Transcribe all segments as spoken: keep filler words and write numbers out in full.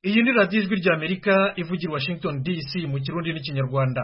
Iyi ni radiyo ijwi ry'Amerika ivugira Washington D C mu Kirundi n'Ikinyarwanda.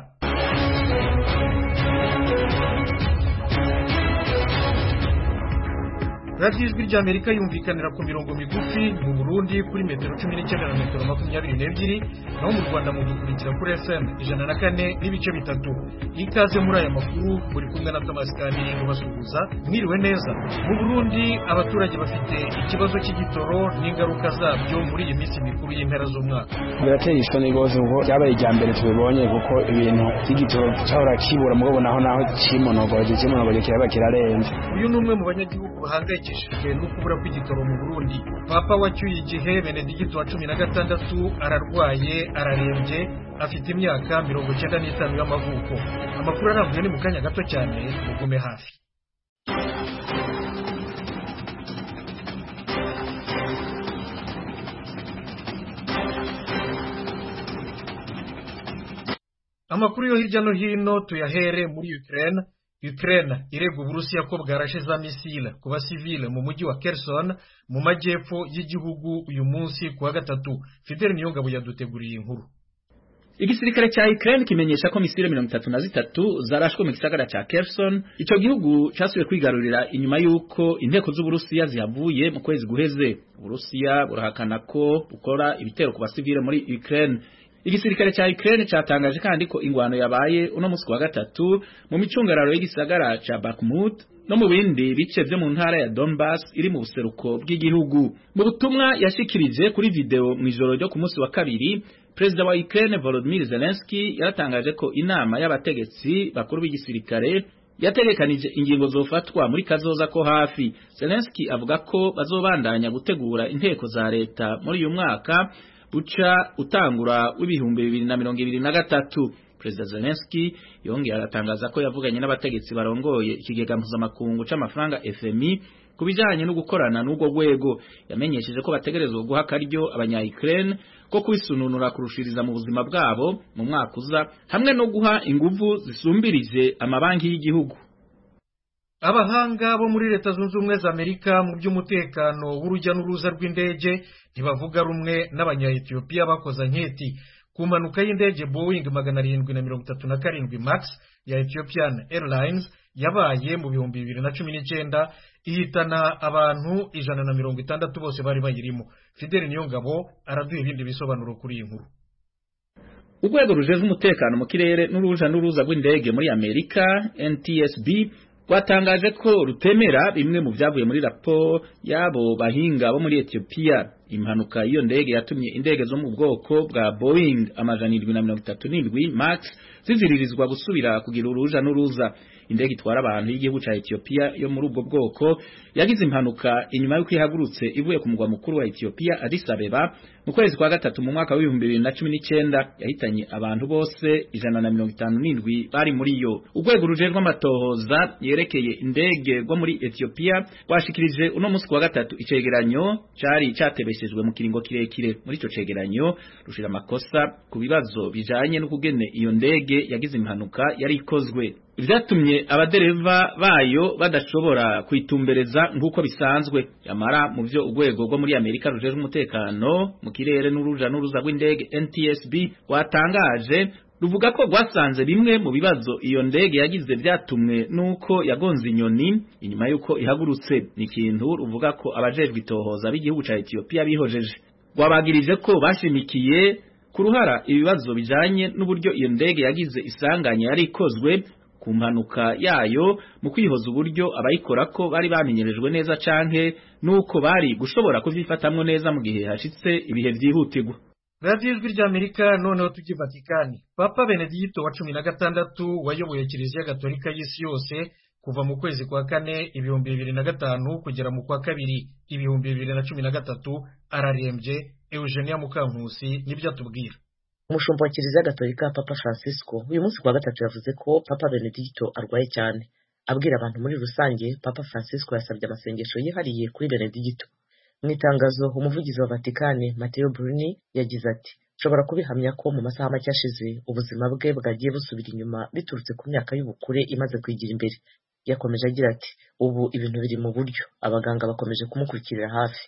radiyo ijwi ry'Amerika yumvikanira ku mirongo migufi mu Burundi kuri metero cumi n'icyenda na metero makumyabiri n'ebyiri, naho mu Rwanda mu gukurikira kuri F M ijana na kane n'ibice bitatu. Ikaze muri aya makuru muri kumwe na Thomas Kandi ubasuhuza. Mwiriwe neza. Mu Burundi abaturage bafite ikibazo cy'igitoro n'ingaruka zabyo muri iyi minsi mikuru y'impera z'umwaka. Birateye isoni rwose kuko byabaye ijya mbere tubibonye, kuko ibintu by'igitoro cyahora kibura mugabo naho naho kimonogoje kimonogoje kiraba kirarenze. Uyu ni umwe mu banyagihugu bahangayikishijwe no kubura kw'igitoro mu Burundi. Papa wacyuye igihe Benedicto wa cumi na gatandatu ararwaye ararembye, afite imyaka mirongo icyenda n'itanu y'amavuko. Amakuru arambuye ni mu kanya gato cyane, mugume hafi. Amakuru yo hirya no hino tuyahere muri Ukraine. Ukraine irega Uburusiya ko bwarashe za misile ku basivile mu mujyi wa Kherson mu majyepfo y'igihugu uyu munsi kuwa gatatu. Fidel Niyongabo yaduteguriye inkuru. Igisirikare cya Ukraine kimenyesha ko misile mirongo itatu na zitatu zarashwe mu gisagara cya Kherson. Ico gihugu cyasubiye kwigarurira inyuma yuko inteko z'Uburusiya zihavuye mu kwezi guheze. Uburusiya burahakana ko bukora ibitero ku basivile muri Ukraine. Igisirikare cya Ukraine cyatangaje kandi ko ingwano yabaye uno munsi wa gatatu mu micungararo y'igisagara cya Bakhmut no mu bindi bice byo mu ntara ya Donbass iri mu buseruko bw'igihugu. Mu butumwa yashikirije kuri video mu ijoro ryo ku munsi wa kabiri, Perezida wa Ukraine Volodymyr Zelensky yaratangaje ko inama y'abategetsi bakuru b'igisirikare yategekanije ingingo zofatwa muri kazoza ko hafi. Zelensky avuga ko bazobandanya gutegura inteko za leta muri uyu mwaka buca utangura w'ibihumbi bibiri na mirongo ibiri na gatatu. Perezida Zelensky yongeye aratangaza ko yavuganye n'abategetsi barongoye ikigega mpuzamakungu c'amafaranga F M I kubijanye no gukorana n'ubwo rwego. Yamenyesheje ko bategerezwa guha akaryo abanya-Ukraine ko kwisununura kurushiriza mu buzima bwabo mu mwaka uza, hamwe no guha inguvu zisumbirije amabanki y'igihugu. Abahanga bo muri Leta Zunze Ubumwe za Amerika mu by'umutekano w'urujya n'uruza rw'indege ntibavuga rumwe n'abanya-Ethiopia bakoza nketi ku mpanuka y'indege Boeing magana arindwi na mirongo itatu na karindwi Max ya Ethiopian Airlines yabaye mu bihumbi bibiri na cumi n'icyenda, ihitana abantu ijana na mirongo itandatu bose bari bayirimo. Fidel Niyongabo araduha ibindi bisobanuro kuri iyi nkuru. Urwego rujejwe umutekano mu kirere n'uruja n'uruza rw'indege muri Amerika N T S B rwatangaje ko rutemera bimwe mu byavuye muri raporo yabo bahinga bo muri Ethiopia. Impanuka iyo ndege yatumye indege zo mu bwoko bwa Boeing amajana irindwi na mirongo itatu n'indwi Max ziziririzwa gusubira kugira uruja n'uruza. Indege itwara abantu y'igihugu ca Ethiopia yo muri ubwo bwoko yagize impanuka inyuma y'uko ihagurutse ivuye ku mugwa mukuru wa Ethiopia Addis Abeba mu kwezi kwa gatatu mu mwaka w'ibihumbi bibiri na cumi n'icyenda. Yahitanye abantu bose ijana na mirongo itanu n'indwi bari muri yo. Urwego rujejwe amatohoza yerekeye indege rwo muri Ethiopia rwashikirije uno munsi wa gatatu icegeranyo cari catebeshejwe mu kiringo kirekire. Muri ico cegeranyo rushira amakosa ku bibazo bijanye no kugene iyo ndege yagize impanuka yari ikozwe. Ibyatumye abadereva bayo badashobora kwitumbereza nk'uko bisanzwe. Yamara mu byo urwego rwo muri Amerika rujejwe umutekano mu kirere n'uruja n'uruza rw'indege N T S B rwatangaje, ruvuga ko rwasanze bimwe mu bibazo iyo ndege yagize byatumwe nuko yagonze inyoni inyuma yuko ihagurutse. Ni ikintu ruvuga ko abajejwe itohoza b'igihugu ca Ethiopia bihojeje. Rwabagirije ko bashimikiye ku ruhara ibibazo bijanye n'uburyo iyo ndege yagize isanganya yari ikozwe ku mpanuka yayo mu kwihoza uburyo abayikora ko bari bamenyerejwe neza canke nuko bari gushobora kuvyifatamwo neza mu gihe hashitse ibihe vyihutirwa. Radiyo ijwi ry'Amerika. Noneho tujye Vatikani. Papa Benedicto wa cumi na gatandatu wayoboye Kiliziya Gatolika y'isi yose kuva mu kwezi kwa kane ibihumbi bibiri na gatanu kugera mu kwa kabiri ibihumbi bibiri na cumi na gatatu ararembye. Eugenia Mukankusi nibyo atubwira. Umushumba wa Kiliziya Gatolika Papa Francisco uyu munsi kwa gatatu yavuze ko Papa Benedicto arwaye cyane. Abwira abantu muri rusange, Papa Francisco yasabye amasengesho yihariye kuri Benedicto. Mu itangazo umuvugizi wa Vatikani Matteo Bruni yagize ati, "Nshobora kubihamya ko mu masaha make ashize ubuzima bwe bwagiye busubira inyuma biturutse ku myaka y'ubukure imaze kwigira imbere." Yakomeje agira ati, "Ubu ibintu biri mu buryo, abaganga bakomeje kumukurikirira hafi."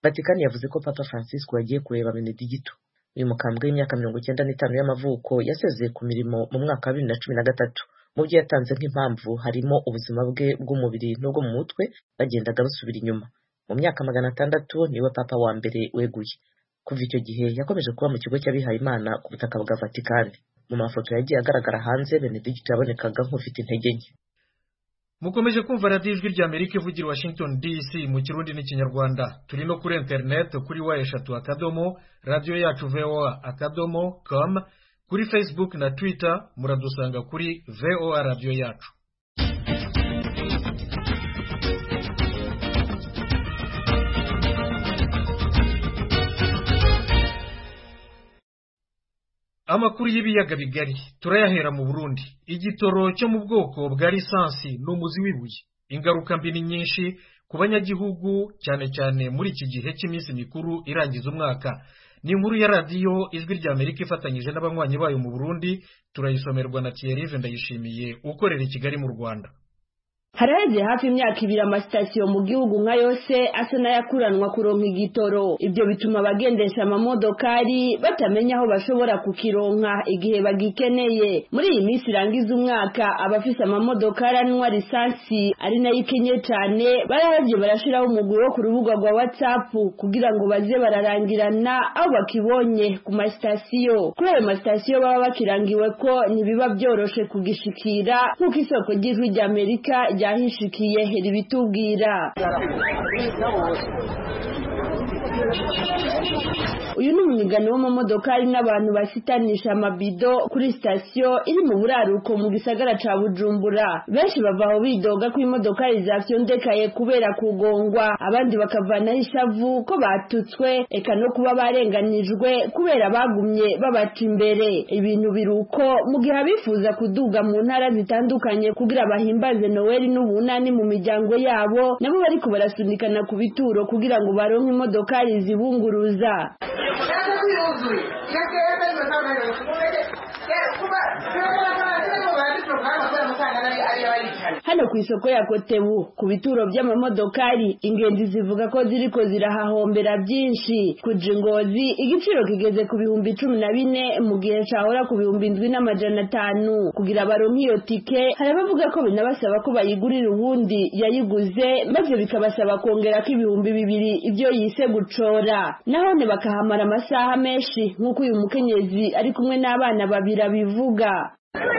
Vatican yavuze ko Papa Francisco yagiye kureba Benedicto. Uyu mukambwe w'imyaka mirongo icyenda n'itanu y'amavuko yasezeye ku mirimo mu mwaka wa bibiri na cumi na gatatu. Mu byo yatanze nk'impamvu harimo ubuzima bwe bw'umubiri n'ubwo mu mutwe bagendaga basubira inyuma. Mu myaka magana atandatu niwe papa wa mbere weguye. Kuva icyo gihe yakomeje kuba mu kigo cy'abihaye Imana ku butaka bwa Vatican. Mu mafoto yagiye agaragara hanze, Benedicto yabonekaga nk'ufite intege nke. Mukomeje kumva radiyo ijwi rya Amerika ivugira Washington D C mu Kirundi n'Ikinyarwanda. Turi no kuri internet kuri wa eshatu akadomo radio yacu V O A akadomo com, kuri Facebook na Twitter muradusanga kuri V O A radio yacu. Amakuru y'ibiyaga bigari turayahera mu Burundi. Igitoro cyo mu bwoko bwa lisansi n'umuzi w'ibuye. Ingaruka mbi ni nyinshi ku banyagihugu, cyane cyane muri iki gihe cy'iminsi mikuru irangiza umwaka. Ni inkuru ya radiyo ijwi rya Amerika ifatanyije n'abanywanyi bayo mu Burundi, turayisomerwa na Thierry Ndayishimiye ukorera i Kigali mu Rwanda. Haraheze hafi imyaka ibiri amasitasiyo mu gihugu nka yose asa n'ayakuranwa kuronka igitoro. Ibyo bituma abagendesha amamodokari batamenya aho bashobora kukironka igihe bagikeneye. Muri iyi minsi irangiza umwaka, abafise amamodokari anywa lisansi ari nayo ikenye cyane barahavye barashiraho umugwi wo ku rubuga rwa WhatsApp kugira ngo baze bararangirana aho bakibonye ku masitasiyo. Kuri ayo masitasiyo baba bakirangiwe ko ntibiba byoroshe kugishikira nk'uko isoko ry'ijwi rya Amerika yahishikiye ribitubwira. Uyu ni umwigano w'amamodokari n'abantu basitanisha amabido kuri sitasiyo iri mu buraruko mu gisagara ca Bujumbura. Benshi bava aho bidoga ko imodokari zafyondekaye kubera kugongwa, abandi bakavanaho ishavu ko batutswe, eka no kuba barenganijwe kubera bagumye babaca imbere. Ibintu biruko mu gihe abifuza kuduga mu ntara zitandukanye kugira bahimbaze Noel n'ubunani mu miryango yabo, nabo bariko barasunikana ku bituro kugira ngo baronke imodokari zibunguruza. Hano ku isoko ya Kotebu ku bituro by'amamodokari, ingenzi zivuga ko ziriko zirahahombera byinshi. Kuja Ngozi igiciro kigeze ku bihumbi cumi na bine mu gihe cahora ku bihumbi indwi n'amajana atanu. Kugira baronke iyo tike hari abavuga ko binabasaba ko bayigurira ubundi yayiguze, maze bikabasaba kongera ko ibihumbi bibiri ibyo yise gucora. Nahone bakahamara amasaha menshi nk'uko uyu mukenyezi ari kumwe n'abana babiri abivuga.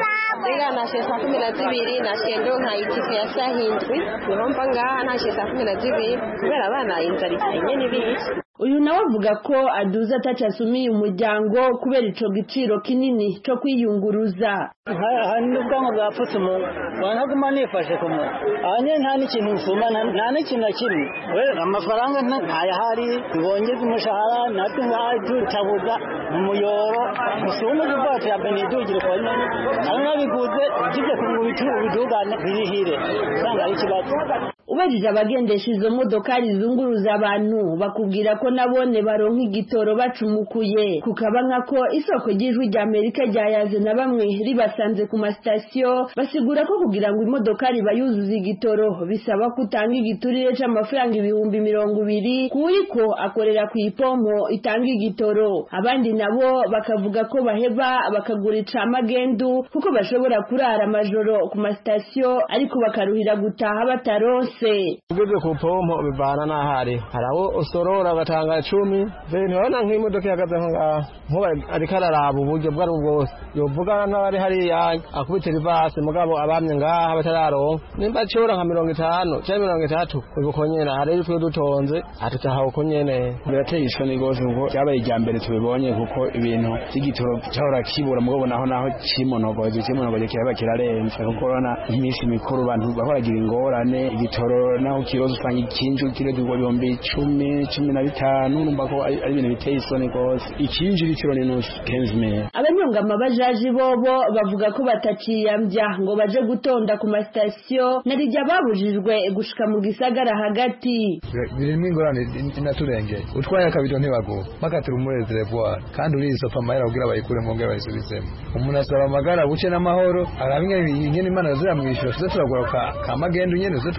Ega nashe saa kumi na zibiri nashe ndo nka itike ya saa hindwi niho mva ngaha nashe saa kumi na zibiri kubera abana inzara ikenye n'ibiki. Uyu nawe avuga ko aduza ataca asumiye umuryango kubera ico giciro kinini co kwiyunguruza. Hani n'ubwanwa bwapfutse umuntu wanaguma nifashe ku muntu abanye nta n'ikintu nsuma nta n'ikintu na kimwe. Amafaranga ntayahari, bongeze umushahara natwe ngaha tutabuza umuyoro musuma ubwacu ya Benedicto kwa nyine ari nabiguze ugize ku bituro bidugane birihire usanga ari kibazo. Ubajije abagendesha izo modokari zunguruza abantu bakubwira ko nabone baronka igitoro bacumukuye. Kukaba ko isoko ry'ijwi rya Amerika ryayaze na bamwe ribasanze ku masitasiyo, basigura ko kugira ngo imodokari bayuzuze igitoro bisaba kutanga igiturire c'amafaranga ibihumbi mirongo ibiri kuiko akorera ku ipompo itanga igitoro. Abandi nabo bakavuga ko baheba bakagura icamagendu kuko bashobora kurara amajoro ku masitasiyo ariko bakaruhira gutaha bataronse. Ugeze ku pompo bivana n'ahari, haraho usorora batanga cumi, veni wana nk'imodoka yagaze ngaha nkuba ariko araraba uburyo bwari bwose yovugana n'abari hariya akubita rivase mugabo abamye ngaha batararonka nimba cyora nka mirongo itanu cyangwa mirongo itatu uko nyene hari twe dutonze atutaha uko nyene. Birateye isoni gose ngo cyabaye ijya mbere tubibonye kuko ibintu by'igitoro cyahora kibura mugabo naho naho kimonogoje kimonogoje kiraba kirarenze kuko urabona iminsi mikuru abantu bahoragira ingorane. Igitoro naho kirozo usanga ikinju kirezo ibihumbi icumi cumi na bitanu numva ko ari ibintu biteye isoni gose. Ikinju litiro ni nusu quinze mille. Abanyongama bajaji bobo bavuga ko bataciyambya ngo baje gutonda ku masitasiyo narijya babujijwe gushika mu gisagara hagati. Birimo ingorane inaturengeye utwaye akabido ntibago bakatira umureze revoir kandi uri isofa mahera kugira bayikure mu ngere bayisubizemo. Umuntu asaba amagara buce n'amahoro arabinye ingene Imana ziramwishura tuze turagura ka kamagendo nyene tuze turakorera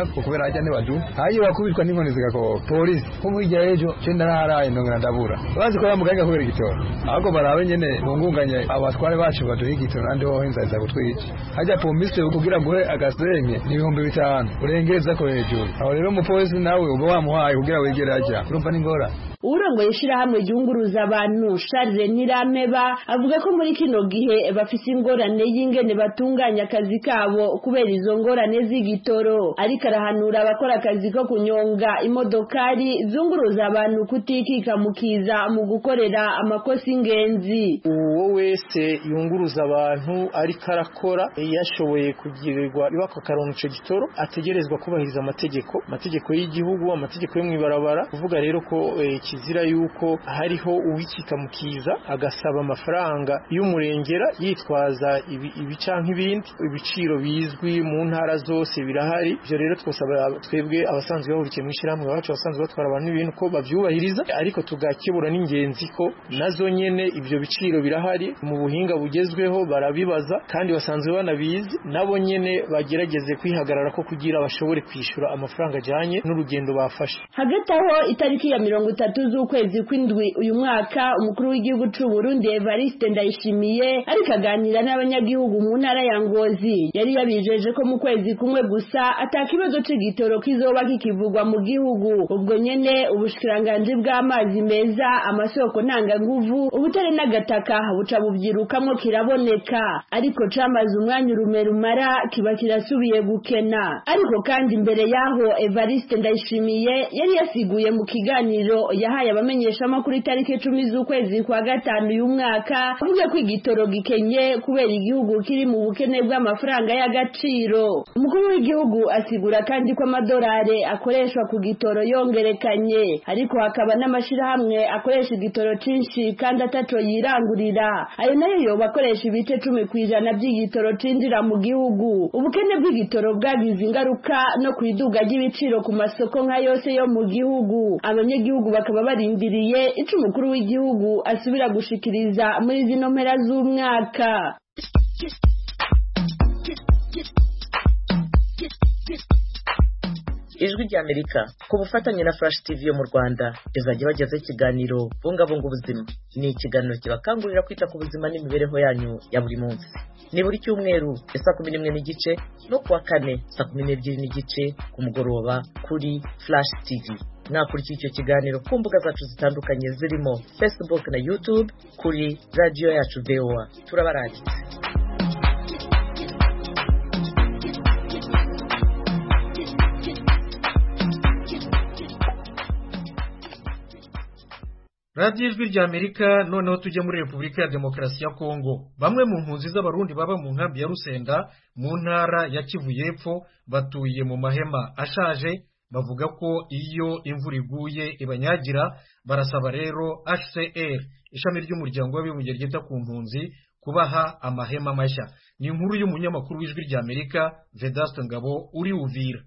kubera ajya ntibadu haje bakubitwa n'inkoni zigakoko polisi ko mwija ejo cenda naharaye ndongera ndabura bazi ko bamuganga kubera igitoro ahubwo barabe nyene bungunganye abatware bacu baduha igitoro nandi ho inzaza gutwica haja polisi kugira ngo agasenye n'ibihumbi bitanu urengeza ko hejuru aho rero umupolisi nawe uba wamuhaye kugira wegere aja urumva n'ingora urongoye ishirahamwe ryunguruza abantu Charles Nirameba avuga ko muri kino gihe bafise ingorane y'ingene batunganya akazi kabo kubera izo ngorane z'igitoro ariko arahanura abakora akazi ko kunyonga imodokari zunguruza abantu kutikika mukiza mu gukorera amakosa ingenzi. Uwo wese yunguruza abantu ariko arakora yashoboye kugirirwa ibako karonka ico gitoro ategerezwa kubahiriza amategeko amategeko y'igihugu amategeko yo mwibarabara kuvuga rero ko e, kizira yuko hariho uwikika mukiza agasaba amafaranga y'umurengera yitwaza ibicanka ibindi ibiciro bizwi mu ntara zose birahari byo rero twosaba twebwe abasanzwe bahurikiye mu ishyirahamwe bacu abasanzwe batwara abantu n'ibintu ko bavyubahiriza ariko tugakebura n'ingenzi ko nazo nyene ivyo biciro birahari mu buhinga bugezweho barabibaza kandi basanzwe banabizi nabo nyene bagerageze kwihagarara ko kugira bashobore kwishura amafaranga ajanye n'urugendo bafashe. Hagati aho itariki ya mirongo itatu z'ukwezi kw'indwi uyu mwaka umukuru w'igihugu c'u Burundi Evariste Ndayishimiye ariko aganira n'abanyagihugu mu ntara ya Ngozi yari yabijeje ko mu kwezi kumwe gusa atakibazo c'igitoro kizoba kikivugwa mu gihugu ubwo nyene ubushikiranganje bw'amazi meza amasoko ntanga nguvu ubutare n'agataka buca buvyirukamo kiraboneka ariko camaze umwanya urumerumara kiba kirasubiye gukena ariko kandi imbere yaho Evariste Ndayishimiye yari yasiguye mu kiganiro yahaye abamenyesha makuru itariki cumi z'ukwezi kwa gatanu uyu mwaka avuga ko igitoro gikenye kubera igihugu kiri mu bukene bw'amafaranga y'agaciro. Umukuru w'igihugu asigura kandi ko amadolari akoreshwa ku gitoro yongerekanye ariko hakaba n'amashirahamwe akoresha igitoro cinshi kandi ataco yirangurira ayo nayo yoba akoresha ibice cumi kw'ijana by'igitoro cinjira mu gihugu. Ubukene bw'igitoro bwagize ingaruka no kwiduga ry'ibiciro ku masoko nka yose yo mu gihugu abanyagihugu bakaba barindiriye ico umukuru w'igihugu asubira gushikiriza muri zino mpera z'umwaka. Ijwi ry'Amerika ku bufatanye na Flash T V yo mu Rwanda izajya bageza ikiganiro bungabunga ubuzima. Ni ikiganiro kibakangurira kwita ku buzima n'imibereho yanyu ya buri munsi. Ni buri cyumweru saa kumi n'imwe n'igice no kuwa kane saa kumi n'ebyiri n'igice ku mugoroba kuri Flash T V. Nakurikiye icyo kiganiro ku mbuga zacu zitandukanye zirimo Facebook na YouTube kuri radio yacu V O A. Turabarangitse. Radio Ijwi ry'Amerika noneho tujye muri Republika ya Demokarasi ya Kongo. Bamwe mu mpunzi z'abarundi baba mu nkambi ya Rusenda mu ntara ya Kivu y'Epfo batuye mu mahema ashaje bavuga ko iyo imvura iguye ibanyagira barasaba rero H C R ishami ry'umuryango w'abibumbye ryita ku mpunzi kubaha amahema mashya. Ni inkuru y'umunyamakuru w'Ijwi ry'Amerika Vedaste Ngabo uri Uvira.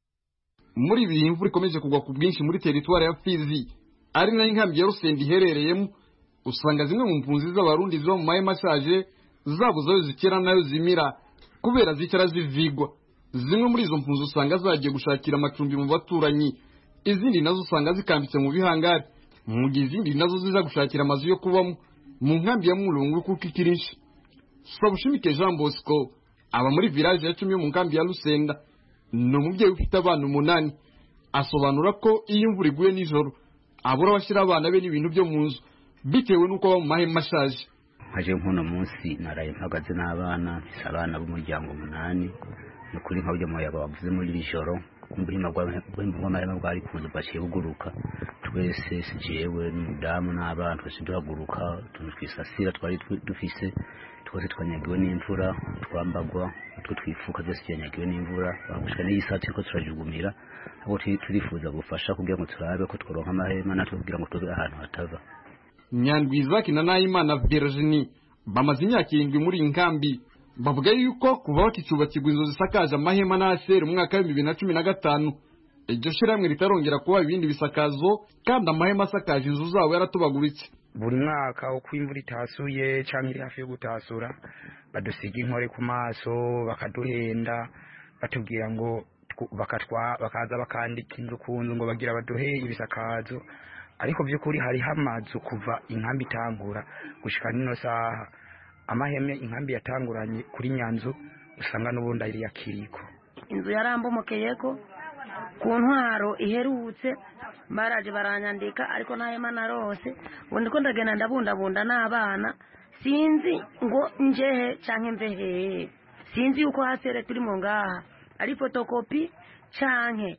Muri ibi imvura ikomeje kugwa ku bwinshi muri teritwari ya Fizi ari nayo inkambi ya Rusenda iherereyemo usanga zimwe mu mpunzi z'abarundi zo mu mahema ashaje zabuze aho zikera nayo zimira kubera zicara zivigwa. Zimwe muri izo mpunzi usanga zagiye gushakira amacumbi mu baturanyi izindi nazo usanga zikambitse mu bihangari mu gihe izindi nazo ziza gushakira amazu yo kubamo mu nkambi ya Mulungu kuko ikirinshi. Sabushimike Jean Bosco aba muri village ya cumi yo mu nkambi ya Rusenda ni umubyeyi ufite abana umunani asobanura ko iyo imvura iguye nijoro abura bashira abana be n'ibintu byo mu nzu bitewe nuko ba mu mahema ashaje. Haje nkono munsi naraye mpagaze n'abana abana b'umuryango umunani no kuri nkabyo mu yaga bavuze muri ijoro kumbuhima bw'amahema bwari kunze bashiye buguruka twese sijewe n'umudamu n'abana twese duhaguruka twisasira twari dufise twese twanyagiwe n'imvura twambagwa twe twifuka byose cyanyagiwe n'imvura bagushika n'isati ko turajugumira abo turifuza gufasha kugira ngo turabe ko tworonka amahema natwe kugira ngo tuze ahantu hatava. Nyandwizaki na Nayimana Virginie bamaze imyaka irindwi muri inkambi bavuga yuko kuva bakicubakirwa inzu zisakaje amahema n'asera umwaka wa bibiri na cumi na gatanu iryo shiramwe ritarongera kuba ibindi bisakazo kandi amahema asakaje inzu zabo yaratubaguritse. Buri mwaka uko imvura itasuye cyangwa iri hafi yo gutasura badusiga inkore ku maso bakaduhenda batubwira ngo bakatwa bakaza bakandika inzu ku nzu ngo bagira baduhe ibisakazo ariko by'ukuri hari hamazu kuva inkambi itangura gushika nino saha amaheme inkambi yatanguranye kuri Nyanzu usanga n'ubundi ari yakiriko inzu yarambomokeyeko ku ntwaro iherutse baraje baranyandika ariko ntahema narose ubundi ko ndagenda ndabundabunda n'abana sinzi ngo njehe canke mvehe sinzi yuko hasere turi mu ngaha ari fotokopi canke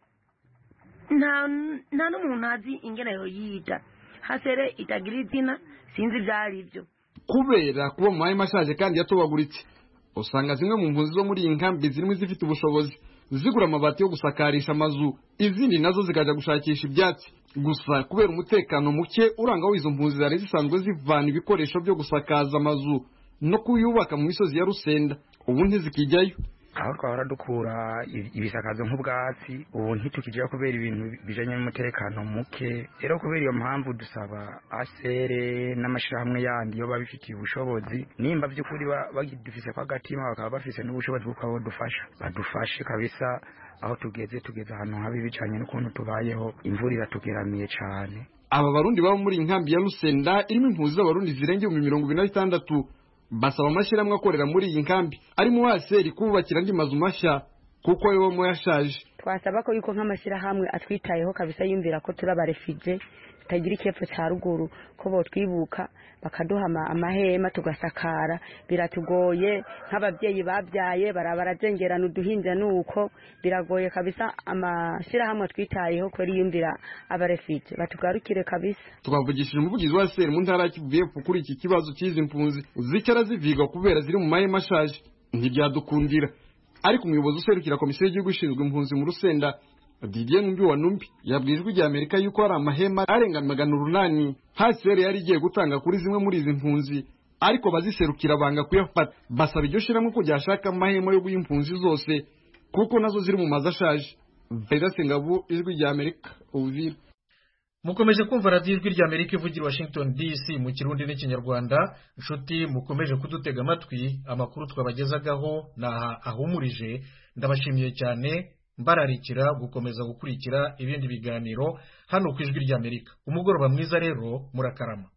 nta nta n'umuntu azi ingene yo yita hasere itagira izina sinzi byari byo kubera kuba mu mahema ashaje kandi yatobaguritse usanga zimwe mu mpunzi zo muri iyi nkambi zirimo zifite ubushobozi zigura amabati yo gusakarisha amazu izindi nazo zikaja gushakisha ibyatsi gusa kubera umutekano muke uranga w'izo mpunzi zari zisanzwe zivana ibikoresho byo gusakaza amazu no kuyubaka mu misozi ya Rusenda ubu ntizikijyayo aho twahora dukura ibisakazo nk'ubwatsi ubu ntitukijya kubera ibintu bijanye n'umutekano muke rero kubera iyo mpamvu dusaba asere n'amashirahamwe yandi yo babifitiye ubushobozi nimba by'ukuri bagidufise kwa gatima bakaba bafise n'ubushobozi bwo dufasha badufashe kabisa aho tugeze tugeze ahantu habi bijanye n'ukuntu tubayeho imvura iratugeramiye cyane aba barundi baba muri inkambi ya Rusenda irimo impunzi z'abarundi zirenge mu mirongo ibiri na bitandatu basaba amashyirahamwe akorera muri iyi nkambi arimo haseri kubakira andi mazu mashya kuko yo mo yashaje twasaba ko yuko nk'amashyirahamwe atwitayeho kabisa yumvira ko turabarefije tutagira ikepfo cya ruguru ko bo twibuka bakaduha amahema tugasakara biratugoye nk'ababyeyi babyaye barabarajengerana uduhinja nuko biragoye kabisa amashyirahamwe atwitayeho ko yumvira abarefije batugarukire kabisa twavugishije umuvugizi wa haseri mu ntara y'Kivuye kuri iki kibazo cy'izi mpunzi zicara ziviga kubera ziri mu mahema ashaje ntibyadukundira ariko umuyobozi userukira komisiyo y'igihugu ishinzwe impunzi mu Rusenda Didier Numbi wa Numbi yabwijwe rya Amerika yuko hari amahema arenga magana urunani hasere yari igiye gutanga kuri zimwe muri izi mpunzi ariko baziserukira banga kuyafata basaba iryo shiramo ko ryashaka amahema yo guhimpunzi zose kuko nazo ziri mu mazu ashaje Veda Sengabo ijwi rya Amerika Uvira mukomeje kumva radio ijwi rya Amerika ivugira Washington D C mu kirundi n'ikinyarwanda nshuti mukomeje kudutega amatwi amakuru twabagezagaho na ahumurije ndabashimiye cyane mbararikira gukomeza gukurikira ibindi biganiro hano ku ijwi rya Amerika umugoroba mwiza rero murakarama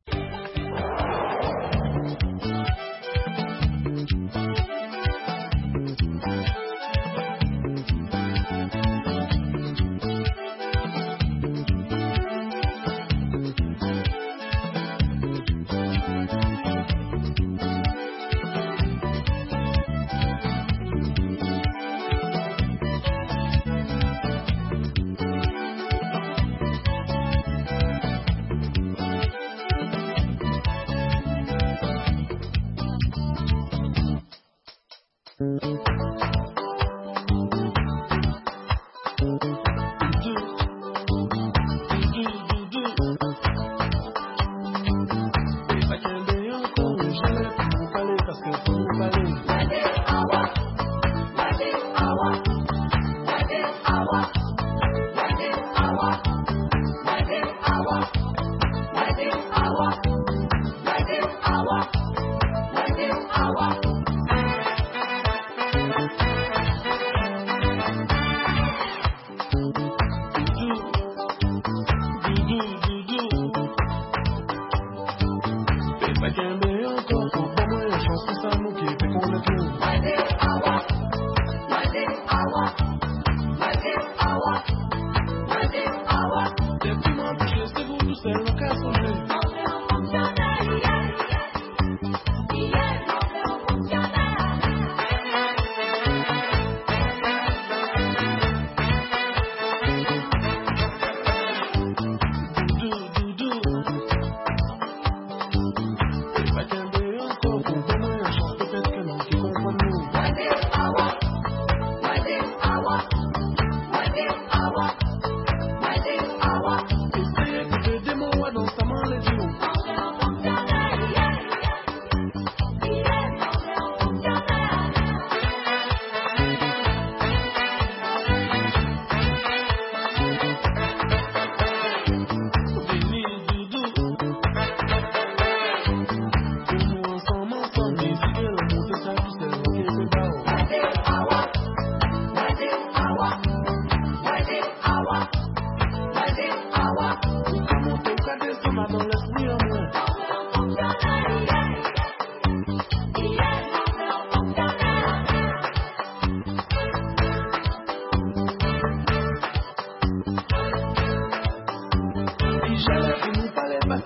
Our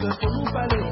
que faut nous parler.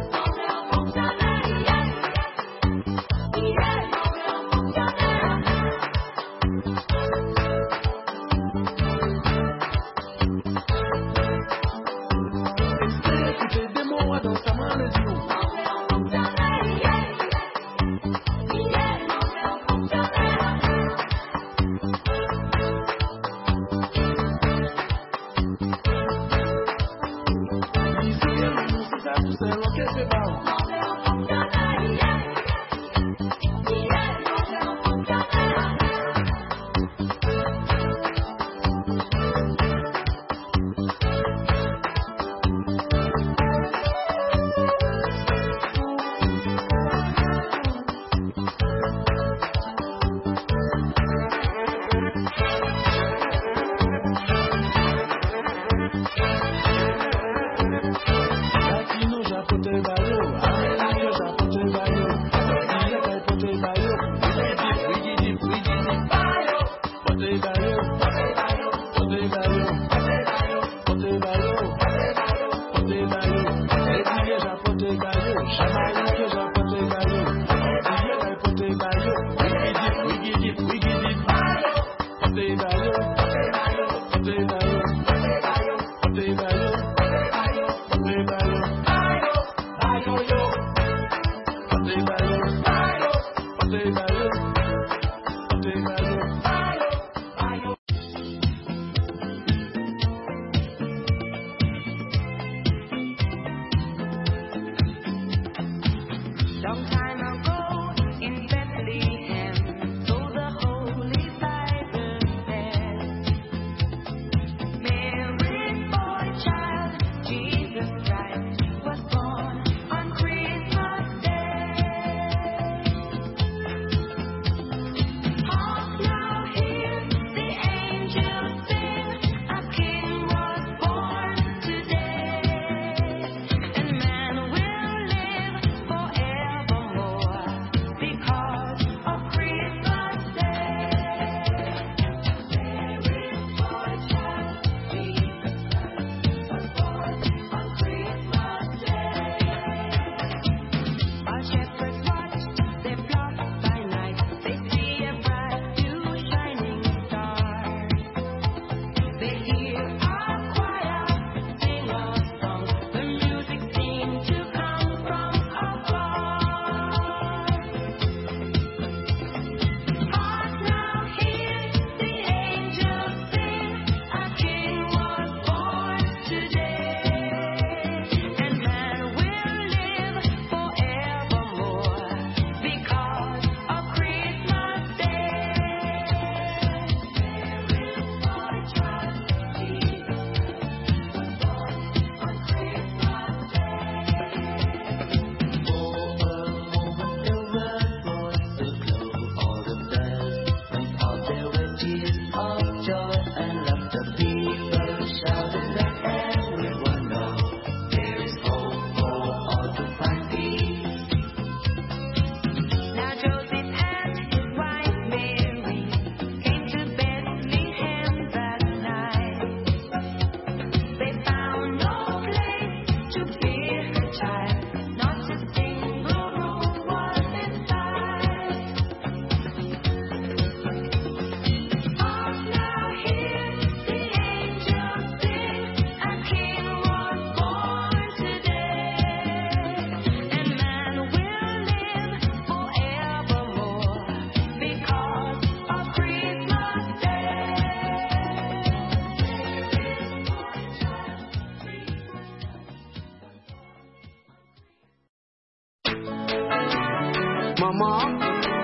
mama,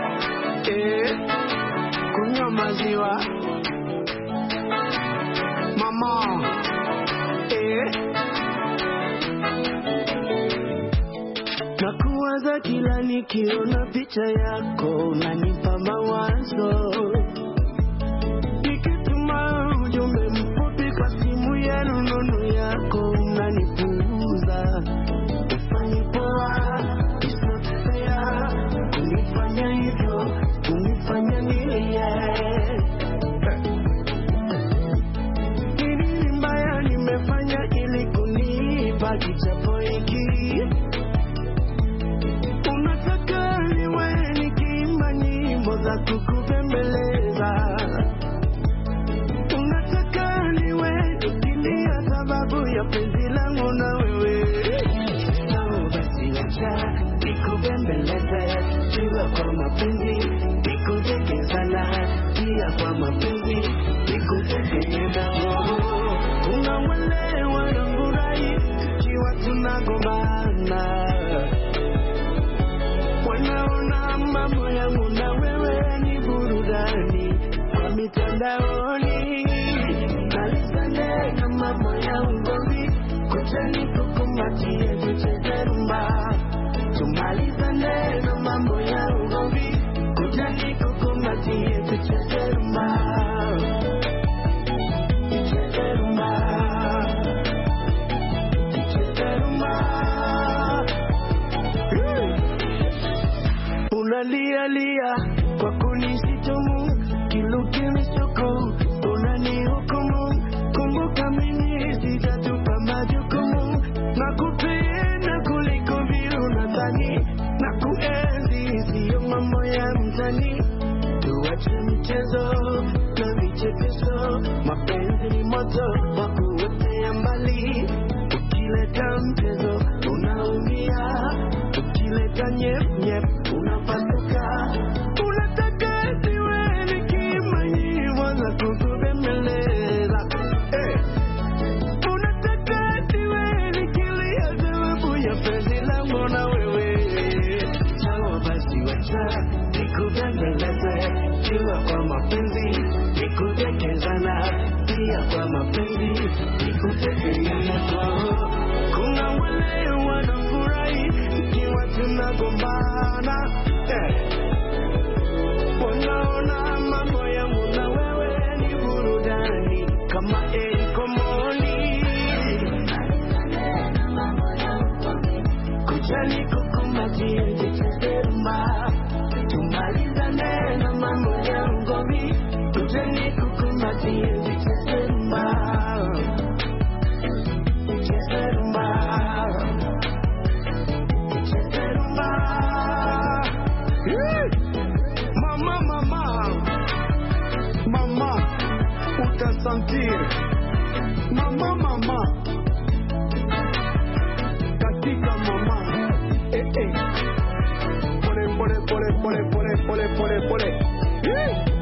eh, kunywa maziwa mama, eh, nakuwaza kila nikiona picha yako, unanipa mawazo, nikituma ujumbe mfupi kwa simu ya rununu yako, unanipuuza, ufanyi poa, it's not fair, kunifanya hivyo, kunifanya nilie. Nini mbaya nimefanya ili kunipa kichapo hiki? ya penzi langu na wewe. Sawa basi wacha nikubembeleze, jua kwa mapenzi nikudekezana, pia kwa mapenzi nikutegemea. Kuna wale wanafurahi tukiwa tunagombana, wanaona mambo yangu na wewe ni burudani kwa mitandaoni. Malizane na mambo ya ugomvi, kutani kukumbatie tucheze rumba. Tumalizane na mambo ya ugomvi, kutani kukumbatie tucheze rumba. Tucheze rumba. Tucheze rumba. Unalia lia kwa kunisitumu, kiluki misuku unanihukumu. Kumbuka mimi sijatupa majukumu, nakupenda kuliko vile unadhani, na kuenzi siyo mambo ya mtani. Tuache mchezo na vichekesho, mapenzi ni moto wa kuotea mbali. Ukileta mchezo unaumia, ukileta nyep nyep unapasuka. Unataka siwe nikimanyiwa na kukubembeleza, eh. Unataka siwe nikilia sababu ya penzi langu na wewe. Sawa basi wacha nikubembeleze, jua kwa mapenzi nikudekezana, pia kwa mapenzi nikutegemea. Kuna wale wanafurahi ikiwa tunagombana, eh. Wanaona mambo yangu na wewe ni burudani kama ekomoni. Kujani kukumbatie tucheze rumba. Tumalizane na mambo ya ugomvi, kujani kukumbatie tucheze rumba. Tucheze rumba. Tucheze rumba. Mama, mama, mama, utasentir. Mama, mama, katika mama, eh eh. Pole pole pole pole pole pole pole pole.